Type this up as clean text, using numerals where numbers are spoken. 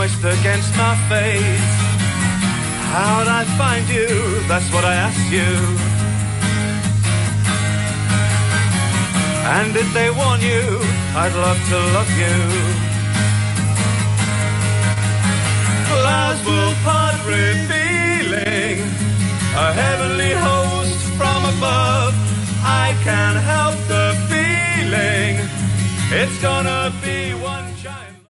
moist against my face. How'd I find you? That's what I asked you. And did they warn you? I'd love to love you. Clouds will part revealing a heavenly host from above. I can't help the feeling it's gonna